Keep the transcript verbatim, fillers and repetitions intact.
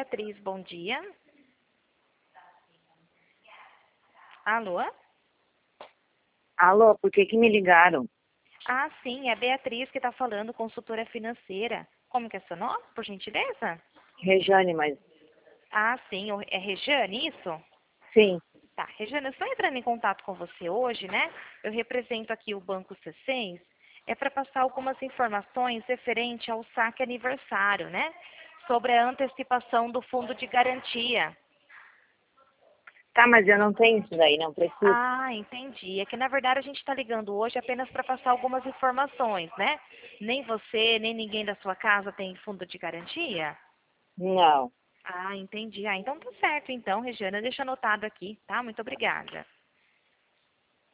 Beatriz, bom dia. Alô? Alô, por que que me ligaram? Ah, sim, é a Beatriz que está falando, consultora financeira. Como que é seu nome, por gentileza? Rejane, mas... Ah, sim, o- é Rejane, isso? Sim, Tá, Rejane, eu estou entrando em contato com você hoje, né? Eu represento aqui o Banco C seis. É para passar algumas informações referente ao saque aniversário, né? Sobre a antecipação do fundo de garantia. tá, mas eu não tenho isso daí, não preciso. Ah, entendi. É que na verdade a gente está ligando hoje apenas para passar algumas informações, né? Nem você, nem ninguém da sua casa tem fundo de garantia? Não. Ah, entendi. Ah, então tá certo então, Regiana. Deixa anotado aqui, tá? Muito obrigada.